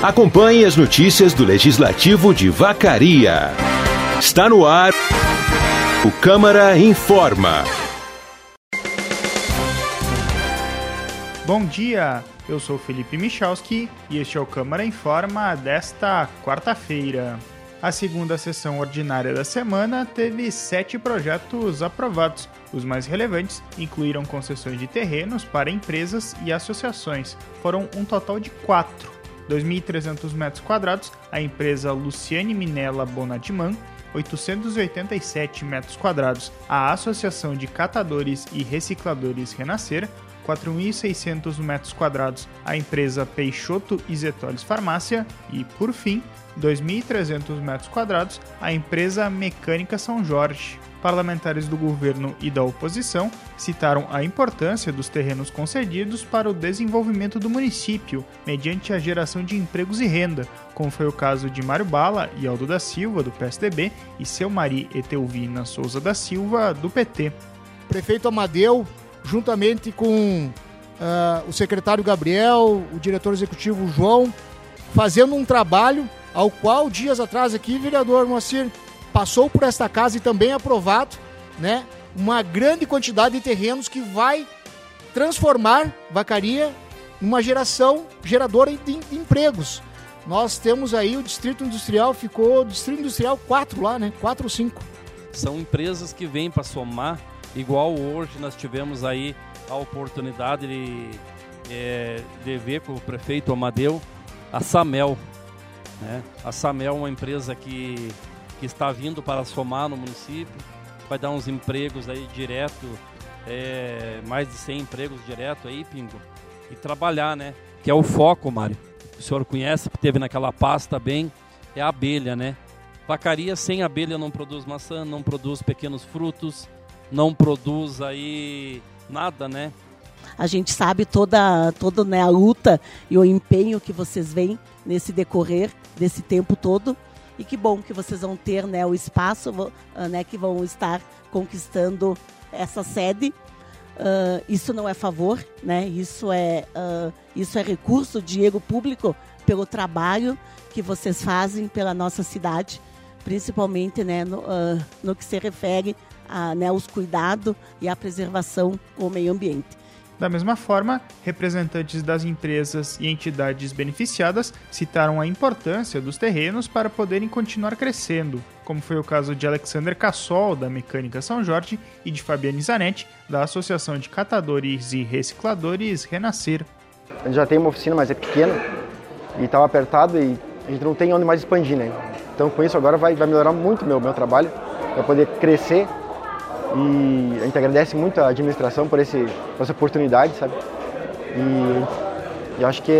Acompanhe as notícias do Legislativo de Vacaria. Está no ar o Câmara Informa. Bom dia, eu sou Felipe Michalski e este é o Câmara Informa desta quarta-feira. A segunda sessão ordinária da semana teve 7 projetos aprovados. Os mais relevantes incluíram concessões de terrenos para empresas e associações. Foram um total de 4. 2.300 metros quadrados, a empresa Luciane Minella Bonadiman. 887 metros quadrados, a Associação de Catadores e Recicladores Renascer. 4.600 metros quadrados, a empresa Peixoto e Zetoles Farmácia. E, por fim, 2.300 metros quadrados, a empresa Mecânica São Jorge. Parlamentares do governo e da oposição citaram a importância dos terrenos concedidos para o desenvolvimento do município, mediante a geração de empregos e renda, como foi o caso de Mário Bala e Aldo da Silva, do PSDB, e Selmari Etelvina Souza da Silva, do PT. Prefeito Amadeu, juntamente com o secretário Gabriel, o diretor executivo João, fazendo um trabalho ao qual, dias atrás aqui, vereador Moacir, passou por esta casa e também aprovado, né, uma grande quantidade de terrenos que vai transformar Vacaria numa geradora de empregos. Nós temos aí o Distrito Industrial, ficou Distrito Industrial 4 lá, né, 4 ou 5. São empresas que vêm para somar, igual hoje nós tivemos aí a oportunidade de ver com o prefeito Amadeu, a Samel, né? A Samel é uma empresa que está vindo para somar no município, vai dar uns empregos aí direto, mais de 100 empregos direto aí, Pingo, e trabalhar, né? Que é o foco, Mário. O senhor conhece, que teve naquela pasta bem, é a abelha, né? Vacaria sem abelha não produz maçã, não produz pequenos frutos, não produz aí nada, né? A gente sabe toda né, a luta e o empenho que vocês veem nesse decorrer desse tempo todo. E que bom que vocês vão ter, né, o espaço, né, que vão estar conquistando essa sede. Isso não é favor, né? Isso é recurso, dinheiro público, pelo trabalho que vocês fazem pela nossa cidade, principalmente, né, no que se refere aos cuidados e à preservação com o meio ambiente. Da mesma forma, representantes das empresas e entidades beneficiadas citaram a importância dos terrenos para poderem continuar crescendo, como foi o caso de Alexander Cassol, da Mecânica São Jorge, e de Fabiane Zanetti, da Associação de Catadores e Recicladores Renascer. A gente já tem uma oficina, mas é pequena e estava apertado e a gente não tem onde mais expandir, né? Então com isso agora vai melhorar muito o meu trabalho, para poder crescer. E a gente agradece muito a administração por essa oportunidade, sabe? E eu acho que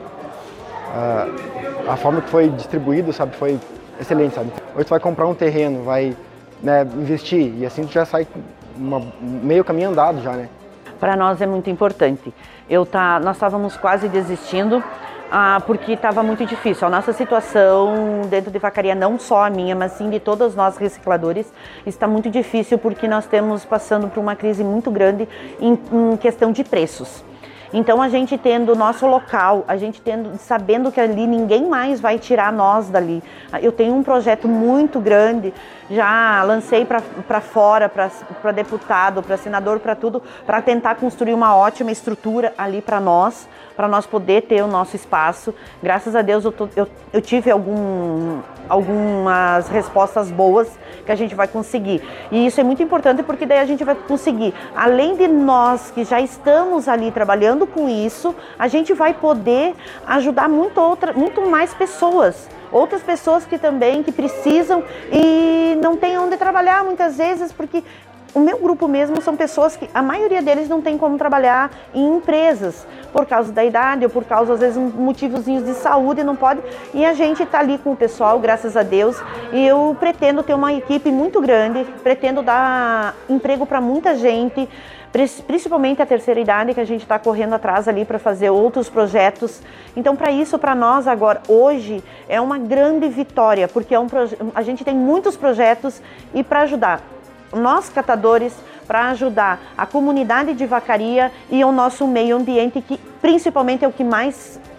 a forma que foi distribuído, sabe, foi excelente, sabe? Hoje tu vai comprar um terreno, vai, né, investir e assim tu já sai meio caminho andado já, né? Para nós é muito importante. Nós estávamos quase desistindo, porque estava muito difícil. A nossa situação dentro de Vacaria, não só a minha, mas sim de todos nós recicladores, está muito difícil porque nós estamos passando por uma crise muito grande em questão de preços. Então a gente tendo o nosso local, sabendo que ali ninguém mais vai tirar nós dali. Eu tenho um projeto muito grande, já lancei para fora, para deputado, para senador, para tudo, para tentar construir uma ótima estrutura ali para nós poder ter o nosso espaço. Graças a Deus eu tive algumas respostas boas que a gente vai conseguir. E isso é muito importante porque daí a gente vai conseguir, além de nós que já estamos ali trabalhando com isso, a gente vai poder ajudar muito mais pessoas. Outras pessoas que precisam e não têm onde trabalhar muitas vezes, porque o meu grupo mesmo são pessoas que a maioria deles não tem como trabalhar em empresas, por causa da idade ou por causa, às vezes, motivozinhos de saúde, não pode. E a gente está ali com o pessoal, graças a Deus, e eu pretendo ter uma equipe muito grande, pretendo dar emprego para muita gente, principalmente a terceira idade, que a gente está correndo atrás ali para fazer outros projetos. Então, para isso, para nós agora, hoje, é uma grande vitória, porque a gente tem muitos projetos e para ajudar nós catadores, para ajudar a comunidade de Vacaria e o nosso meio ambiente, que principalmente é o que mais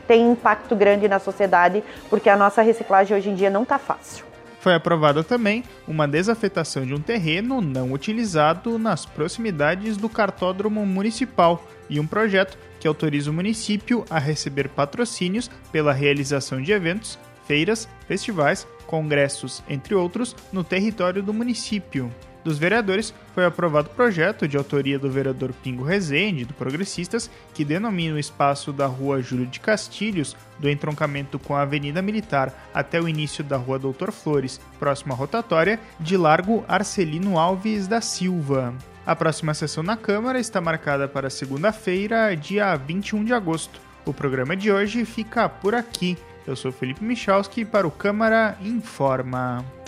tem impacto grande na sociedade, porque a nossa reciclagem hoje em dia não está fácil. Foi aprovada também uma desafetação de um terreno não utilizado nas proximidades do cartódromo municipal e um projeto que autoriza o município a receber patrocínios pela realização de eventos, feiras, festivais, congressos, entre outros, no território do município. Dos vereadores, foi aprovado o projeto de autoria do vereador Pingo Rezende, do Progressistas, que denomina o espaço da Rua Júlio de Castilhos, do entroncamento com a Avenida Militar até o início da Rua Doutor Flores, próxima à rotatória, de Largo Arcelino Alves da Silva. A próxima sessão na Câmara está marcada para segunda-feira, dia 21 de agosto. O programa de hoje fica por aqui. Eu sou Felipe Michalski para o Câmara Informa.